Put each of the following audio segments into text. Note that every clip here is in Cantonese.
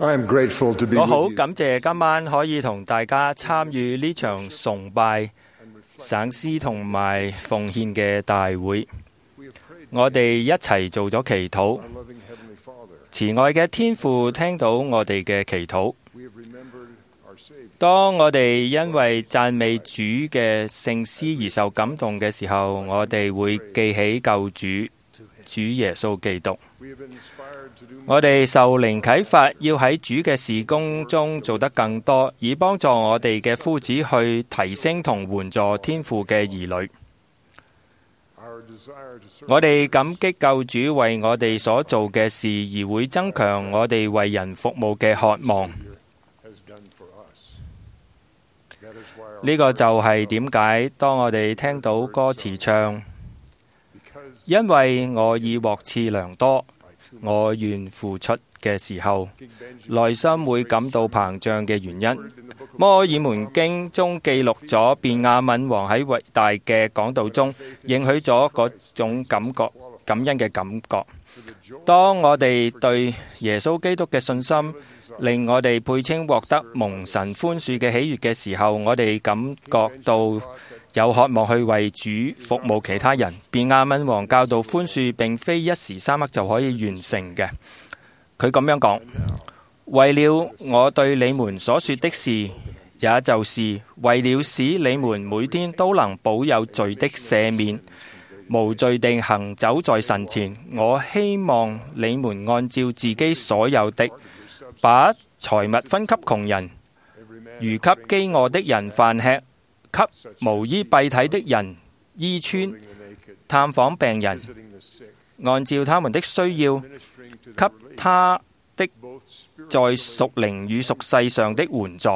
我好感謝今晚可以同大家參與呢場崇拜、省思同埋奉獻嘅大會。我哋一齊做咗祈禱，慈愛嘅天父聽到我哋嘅祈禱。當我哋因為讚美主嘅聖詩而受感動嘅時候，我哋會記起救主主耶穌基督。我哋受靈啟發，要喺主嘅事工中做得更多，以幫助我哋嘅夫子去提升同援助天父嘅兒女。我哋感激救主為我哋所做嘅事，而會增強我哋為人服務嘅渴望。呢個就係點解當我哋聽到歌詞唱，因為我已獲賜良多，我願付出嘅時候，內心會感到膨脹嘅原因。摩爾門經中記錄咗便雅憫王喺偉大嘅講道中應許咗嗰種感恩嘅感覺。當我哋對耶穌基督嘅信心令我哋配稱獲得蒙神寬恕嘅喜悅嘅時候，我哋感覺到有渴望去為主服務其他人。便雅憫王教導寬恕並非一時三刻就可以完成嘅。佢咁樣講：為了我對你們所說的事，也就是為了使你們每天都能保有罪的赦免，無罪地行走在神前，我希望你們按照自己所有的，把財物分給窮人，如給飢餓的人飯吃，給無衣蔽體的人衣穿，探訪病人，按照他們的需要，給他的在屬靈與屬世上的援助。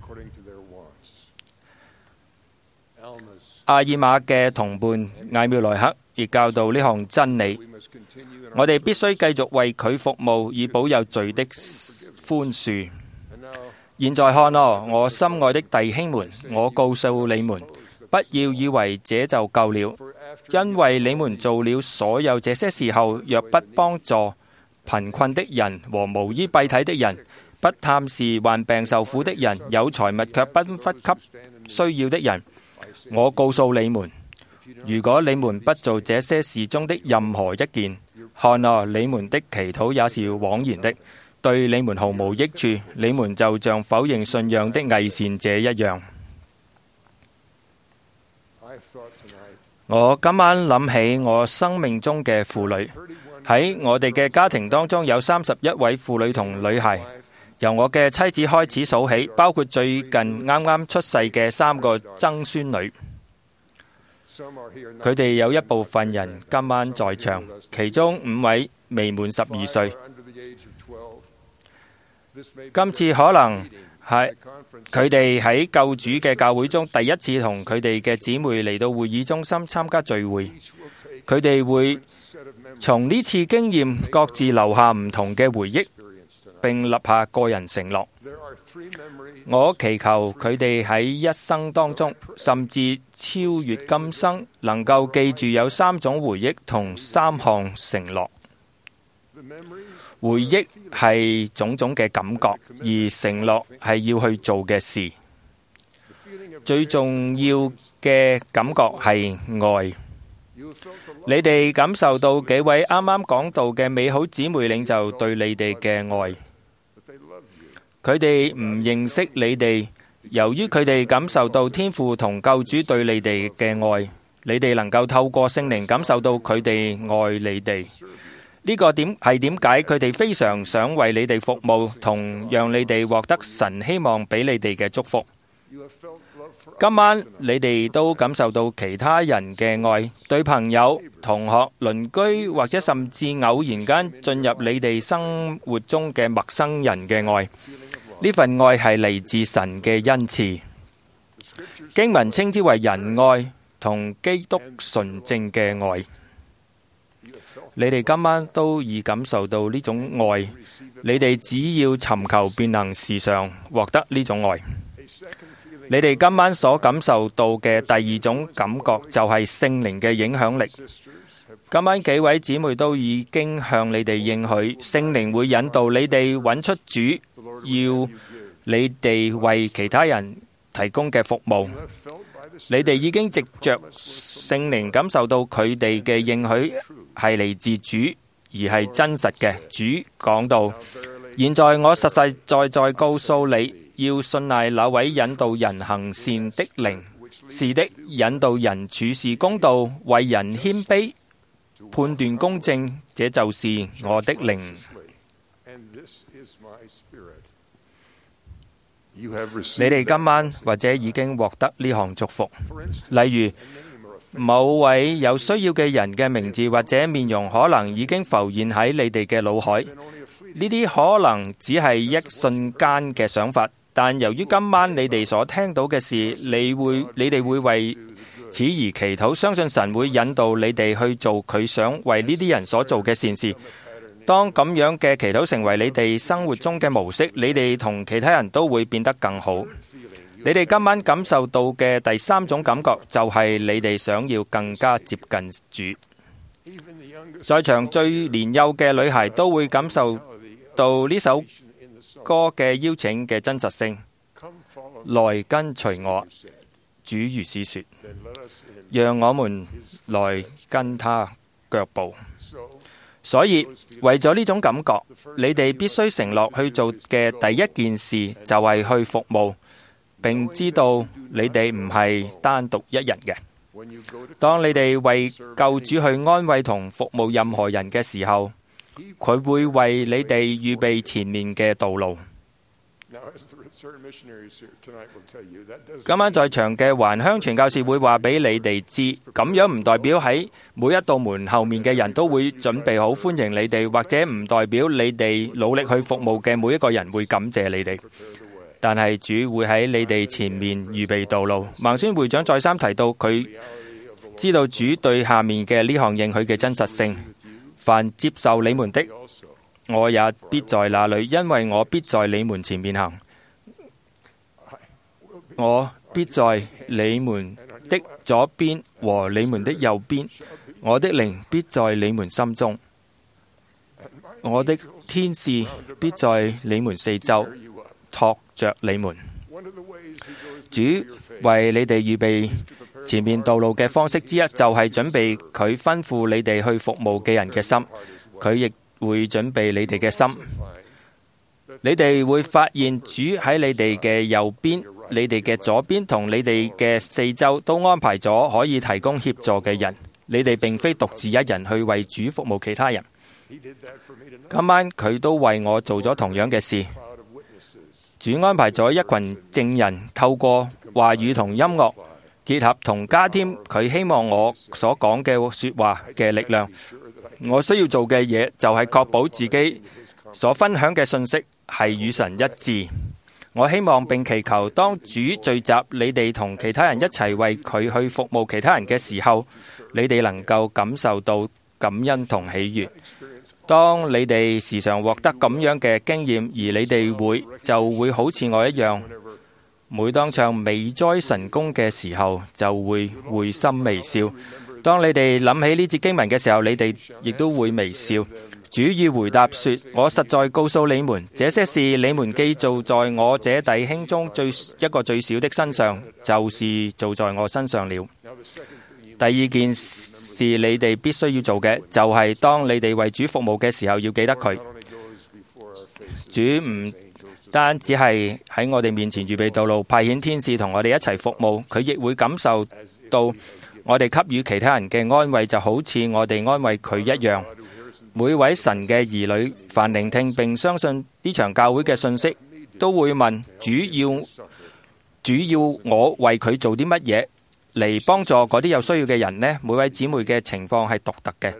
阿爾瑪嘅同伴艾妙萊克亦教導呢項真理。我哋必須繼續為佢服務，以保有罪的寬恕。現在看哦，我心愛的弟兄們，我告訴你們，不要以為這就夠了，因為你們做了所有這些事後，若不幫助貧困的人和無衣蔽體的人，不探視患病受苦的人，有財物卻不分給需要的人，我告訴你們，如果你們不做這些事中的任何一件，看啊，你們的祈禱也是枉然的，對你們毫無益處，你們就像否認信仰的偽善者一樣。我今晚諗起我生命中嘅婦女，喺我哋嘅家庭當中有31位婦女同女孩，由我嘅妻子開始數起，包括最近啱啱出世嘅3個曾孫女。佢哋有一部分人今晚在場，其中5位未滿12歲。今次可能係佢哋喺救主嘅教會中第一次同佢哋嘅姊妹嚟到會議中心參加聚會。佢哋會從呢次經驗各自留下唔同嘅回憶，並立下個人承諾。我祈求佢哋喺一生當中，甚至超越今生，能夠記住有3種回憶同3項承諾。回憶係種種嘅感覺，而承諾係要去做嘅事。最重要嘅感覺係愛。你哋感受到幾位啱啱講到嘅美好姊妹領袖對你哋嘅愛。佢哋唔認識你哋，由於佢哋感受到天父同救主對你哋嘅愛，你哋能夠透過聖靈感受到佢哋愛你哋。呢個點解佢哋非常想為你哋服務，同讓你哋獲得神希望俾你哋嘅祝福。今晚你哋都感受到其他人嘅愛，對朋友、同學、鄰居或者甚至偶然間進入你哋生活中嘅陌生人嘅愛。呢份愛係嚟自神嘅恩賜。經文稱之為仁愛同基督純正嘅愛。你哋今晚都已感受到呢種愛，你哋只要尋求便能時常獲得呢種愛。你哋今晚所感受到嘅第2種感覺就係聖靈嘅影響力。今晚幾位姊妹都已經向你哋應許，聖靈會引導你哋揾出主要你哋為其他人提供嘅服務。你哋已經藉着聖靈感受到佢哋嘅應許係嚟自主，而係真實嘅。主講道：現在我實實在在告訴你，要信賴那位引導人行善的靈。是的，引導人處事公道，為人謙卑，判斷公正，這就是我的靈。你哋今晚或者已經獲得呢項祝福，例如某位有需要嘅人嘅名字或者面容可能已經浮現喺你哋嘅腦海。呢啲可能只係一瞬間嘅想法，但由於今晚你哋所聽到嘅事，你哋會為此而祈禱，相信神會引導你哋去做佢想為呢啲人所做嘅善事。當咁樣嘅祈禱成為你哋生活中嘅模式，你哋同其他人都會變得更好。你哋今晚感受到嘅第三種感覺，就係你哋想要更加接近主。在場最年幼嘅女孩都會感受到呢首歌嘅邀請嘅真實性。來跟隨我，主如是說，讓我們來跟他腳步。所以為咗呢種感覺，你哋必須承諾去做嘅第一件事就係去服務，並知道你哋唔係單獨一人嘅。當你哋為救主去安慰同服務任何人嘅時候，佢會為你哋預備前面嘅道路。今晚在場嘅還鄉傳教士會話俾你哋知，咁樣唔代表喺每一道門後面嘅人都會準備好歡迎你哋，或者唔代表你哋努力去服務嘅每一個人會感謝你哋。但係主會喺你哋前面預備道路。孟孫會長再三提到，佢知道主對下面嘅呢項應許嘅真實性：凡接受你們的，我也必在那裏，因為我必在你們前面行。我必在你們的左邊和你們的右邊，我的靈必在你們心中，我的天使必在你們四周，托着你們。主為你哋預備前面道路嘅方式之一，就係準備佢吩咐你哋去服務嘅人嘅心，佢亦會準備你哋嘅心。你哋會發現主喺你哋嘅右邊、你哋嘅左邊同你哋嘅四周都安排咗可以提供協助嘅人。你哋並非獨自一人去為主服務其他人。今晚佢都為我做咗同樣嘅事。主安排咗一群證人，透過話語同音樂結合同加添佢希望我所講嘅說話嘅力量。我需要做嘅嘢就係確保自己所分享嘅信息係與神一致。我希望並祈求，當主聚集你哋同其他人一齊為佢去服務其他人嘅時候，你哋能夠感受到感恩同喜悅。當你哋時常獲得咁樣嘅經驗，而你哋就會好似我一樣，每當唱美哉神功嘅時候，就會會心微笑。當你哋諗起呢節經文嘅時候，你哋亦都會微笑。主要回答說：我實在告訴你們，這些事你們既做在我這弟兄中一個最小的身上，就是做在我身上了。第二件事你哋必須要做嘅，就係當你哋為主服務嘅時候，要記得佢。主唔單止係喺我哋面前預備道路，派遣天使同我哋一齊服務，佢亦會感受到我哋給予其他人嘅安慰，就好似我哋安慰佢一樣。每位神嘅兒女，凡聆聽並相信呢場教會嘅信息，都會問主要我為佢做啲乜嘢嚟幫助嗰啲有需要嘅人呢？每位姊妹嘅情況係獨特嘅，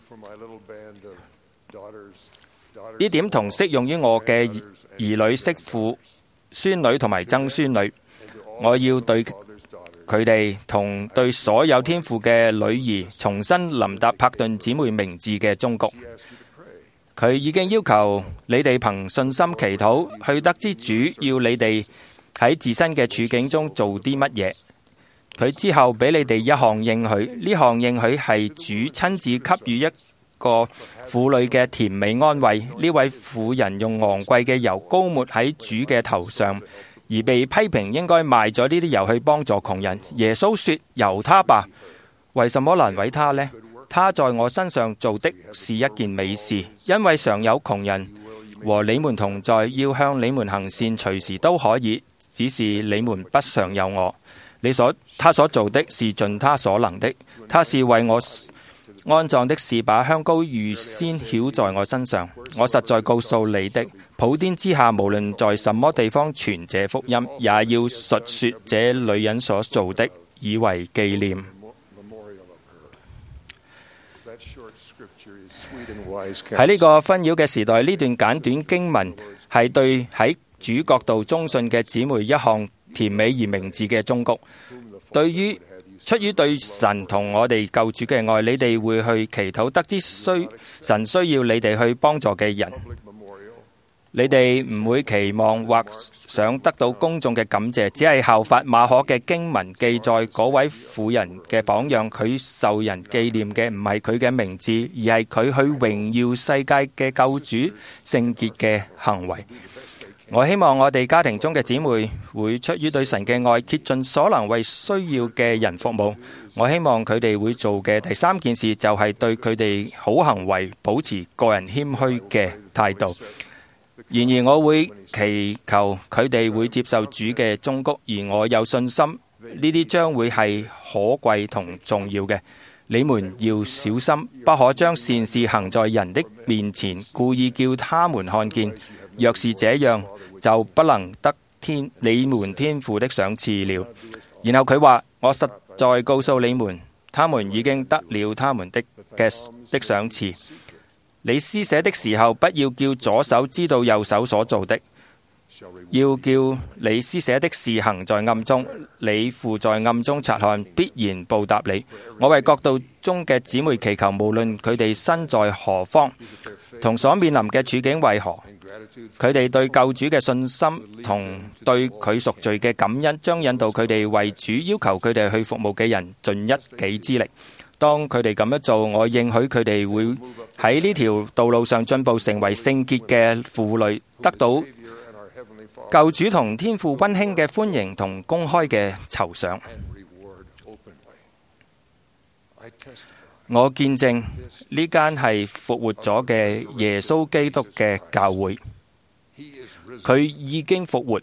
呢點同適用於我嘅兒女、媳婦、孫女同埋曾孫女。我要對佢哋同對所有天父嘅女兒重新臨達柏頓姊妹名字嘅忠告。佢已經要求你哋憑信心祈禱，去得知主要你哋喺自身嘅處境中做啲乜嘢。佢之後俾你哋一項應許，呢項應許係主親自給予一個婦女嘅甜美安慰。呢位婦人用昂貴嘅油膏抹喺主嘅頭上，而被批評應該賣咗呢啲油去幫助窮人。耶穌說：由他吧，為什麼難為他呢？他在我身上做的是一件美事，因為常有窮人和你們同在，要向你們行善，隨時都可以，只是你們不常有我。他所做的是盡他所能的，他是為我安葬的事，把香膏預先曉在我身上。我實在告訴你的，普天之下無論在什麼地方傳這福音，也要述說這女人所做的，以為紀念。喺呢個紛擾嘅時代，呢段簡短經文係對喺主角度忠信嘅姊妹一項甜美而明智嘅忠告。出於對神同我哋救主嘅愛，你哋會去祈禱，得知神需要你哋去幫助嘅人。你哋唔會期望或想得到公眾嘅感謝，只係效法馬可嘅經文記載嗰位婦人嘅榜樣。佢受人紀念嘅唔係佢嘅名字，而係佢去榮耀世界嘅救主聖潔嘅行為。我希望我哋家庭中嘅姊妹會出於對神嘅愛，竭盡所能為需要嘅人服務。我希望佢哋會做嘅第三件事就係對佢哋好行為保持個人謙虛嘅態度。然而我會祈求佢哋會接受主嘅忠告，而我有信心呢啲將會係可貴同重要嘅。你們要小心，不可將善事行在人的面前，故意叫他們看見。若是這樣，就不能得你們天父的賞賜了。然後佢話：我實在告訴你們，他們已經得了他們的賞賜。你施捨的時候，不要叫左手知道右手所做的，要叫你施捨的事行在暗中，你父在暗中察看，必然報答你。我為國度中嘅姊妹祈求，無論佢哋身在何方，同所面臨嘅處境為何，佢哋對救主嘅信心同對佢贖罪嘅感恩，將引導佢哋為主要求佢哋去服務嘅人盡一己之力。當佢哋咁樣做，我應許佢哋會喺呢條道路上進步，成為聖潔嘅婦女，得到救主同天父溫馨嘅歡迎同公開嘅酬賞。我見證呢間係復活咗嘅耶穌基督嘅教會，佢已經復活，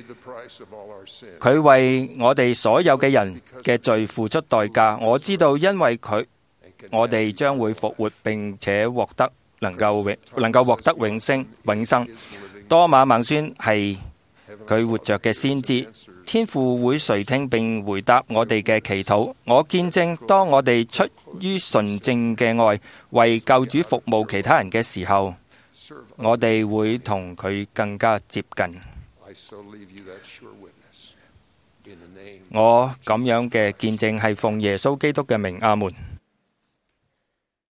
佢為我哋所有嘅人嘅罪付出代價。我知道，因為佢，我哋將會復活，並且能夠獲得永生。多馬孟孫係佢活着嘅先知，天父會垂聽並回答我哋嘅祈禱。我見證，當我哋出於純正嘅愛為救主服務其他人嘅時候，我哋會同佢更加接近。我咁樣嘅見證係奉耶穌基督嘅名，阿門。